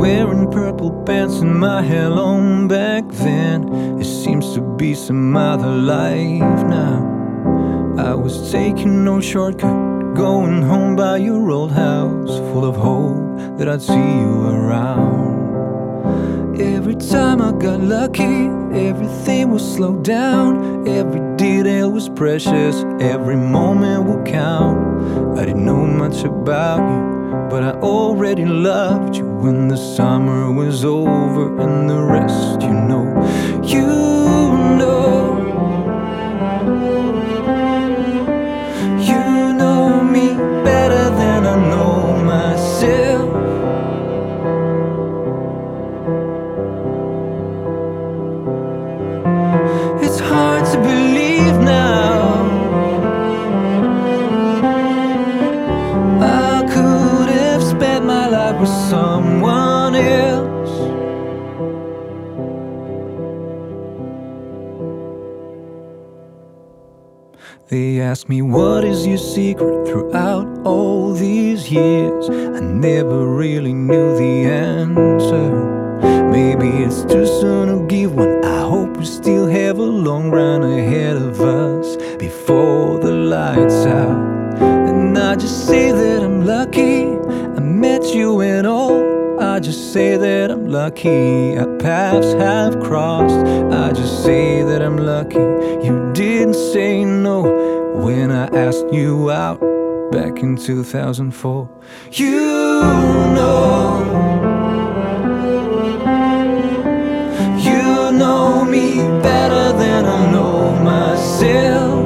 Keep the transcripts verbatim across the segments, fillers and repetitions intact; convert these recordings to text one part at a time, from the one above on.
wearing purple pants and my hair long back then. It seems to be some other life now. I was taking no shortcut, going home by your old house, full of hope that I'd see you around. Every time I got lucky, everything was slowed down. Every detail was precious, every moment would count. I didn't know much about you, but I already loved you when the summer was over, and the rest you know. You know, you know me better than I know myself. It's hard to believe now I could have spent my life with someone else. They ask me what is your secret throughout all these years. I never really knew the answer. Maybe it's too soon to give one. I hope we still have a long run ahead of us before the lights out. And I just say that I'm lucky I met you and all. I just say that I'm lucky our paths have crossed. I just say that I'm lucky you didn't say no when I asked you out back in two thousand four. You know, you know me better than I know myself.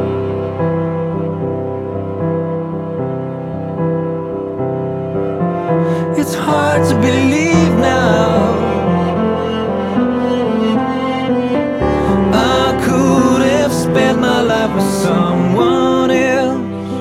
It's hard to believe now I could have spent my life with someone else.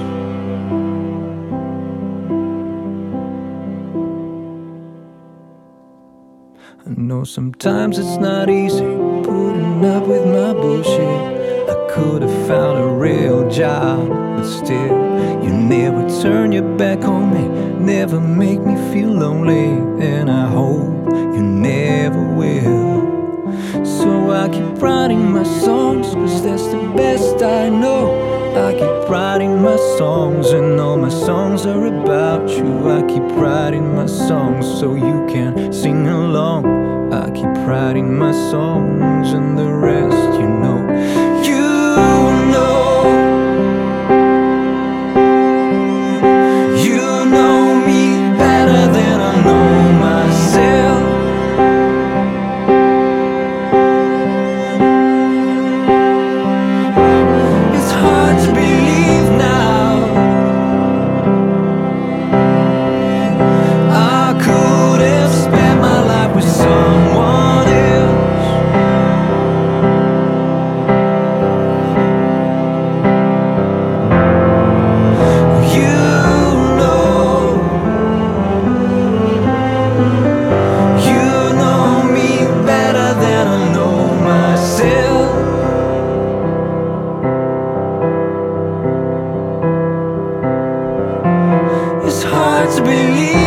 I know sometimes it's not easy putting up with my bullshit. I could have found a real job, but still you never turn your back on me, never make me feel lonely, and I hope you never will. So I keep writing my songs, cause that's the best I know. I keep writing my songs, and all my songs are about you. I keep writing my songs so you can sing along. I keep writing my songs, and the rest you know. You know, you know me better than I know myself. It's hard to believe now I could have spent my life with someone else. You know, you know me better than I know myself. It's hard to believe